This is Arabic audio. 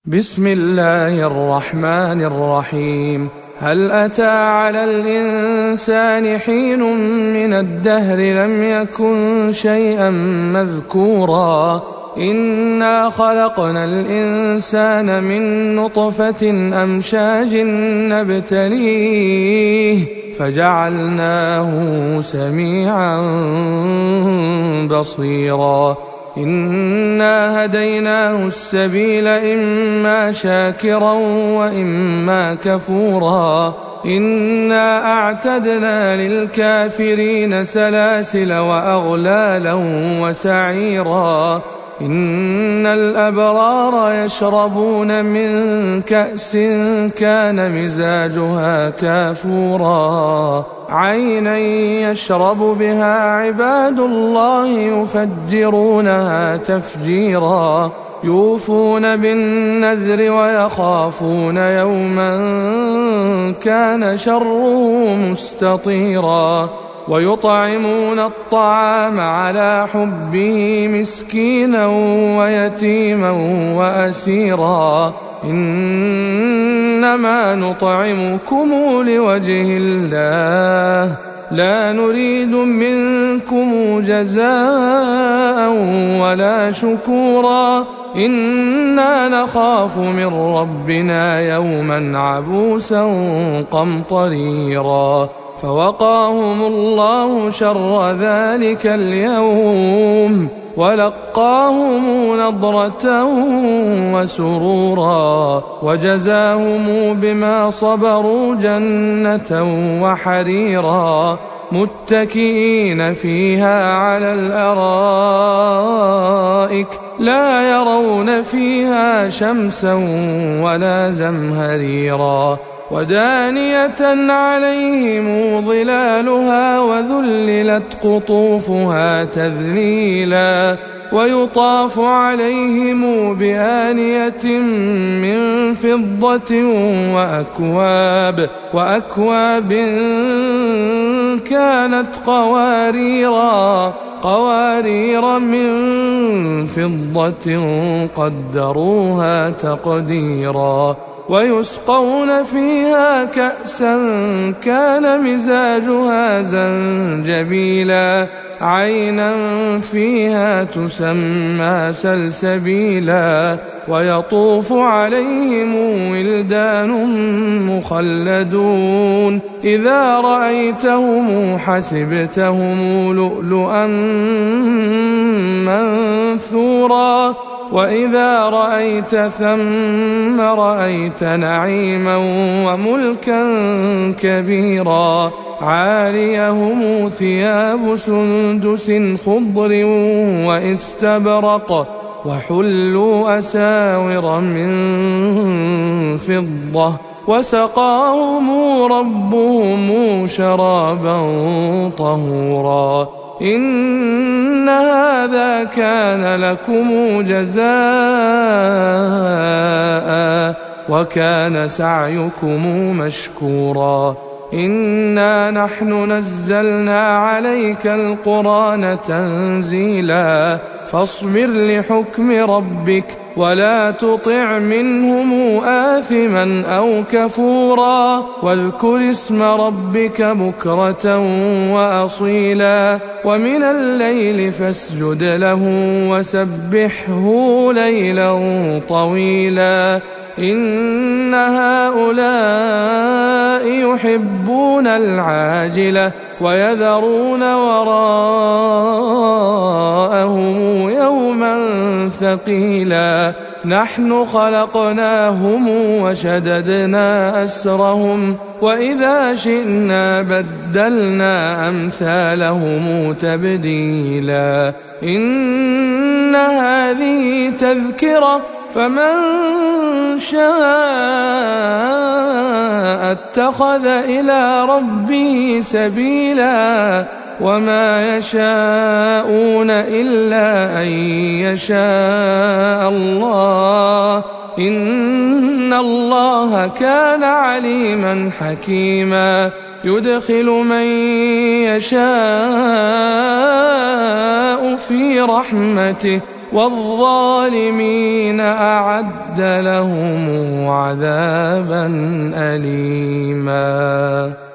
بسم الله الرحمن الرحيم. هل أتى على الإنسان حين من الدهر لم يكن شيئا مذكورا إنا خلقنا الإنسان من نطفة أمشاج نبتليه فجعلناه سميعا بصيرا إنا هديناه السبيل إما شاكرا وإما كفورا إنا أعتدنا للكافرين سلاسل وأغلالا وسعيرا إن الأبرار يشربون من كأس كان مزاجها كافورا عينا يشرب بها عباد الله يفجرونها تفجيرا يوفون بالنذر ويخافون يوما كان شره مستطيرا ويطعمون الطعام على حبه مسكينا ويتيما وأسيرا إنما نطعمكم لوجه الله لا نريد منكم جزاء ولا شكورا إنا نخاف من ربنا يوما عبوسا قمطريرا فوقاهم الله شر ذلك اليوم ولقاهم نضرة وسرورا وجزاهم بما صبروا جنة وحريرا متكئين فيها على الأرائك لا يرون فيها شمسا ولا زمهريرا ودانية عليهم ظلالها وذللت قطوفها تذليلا ويطاف عليهم بآنية من فضة وأكواب كانت قوارير من فضة قدروها تقديرا ويسقون فيها كأسا كان مزاجها زنجبيلا عينا فيها تسمى سلسبيلا ويطوف عليهم ولدان مخلدون إذا رأيتهم حسبتهم لؤلؤا منثورا وإذا رأيت ثم رأيت نعيما وملكا كبيرا عاليهم ثياب سندس خضر واستبرق وحلوا أساور من فضة وسقاهم ربهم شرابا طهورا إن هذا كان لكم جزاء وكان سعيكم مشكورا إنا نحن نزلنا عليك القرآن تنزيلا فاصبر لحكم ربك ولا تطع منهم آثما أو كفورا واذكر اسم ربك بكرة وأصيلا ومن الليل فاسجد له وسبحه ليلا طويلا إن هؤلاء يحبون العاجلة ويذرون وراءهم يوما ثقيلا نحن خلقناهم وشددنا أسرهم وإذا شئنا بدلنا أمثالهم تبديلا إن هذه تذكرة فمن شاء اتخذ إلى ربه سبيلا وما يشاءون إلا أن يشاء الله إن الله كان عليما حكيما يدخل من يشاء في رحمته والظالمين أعد لهم عذابا أليما.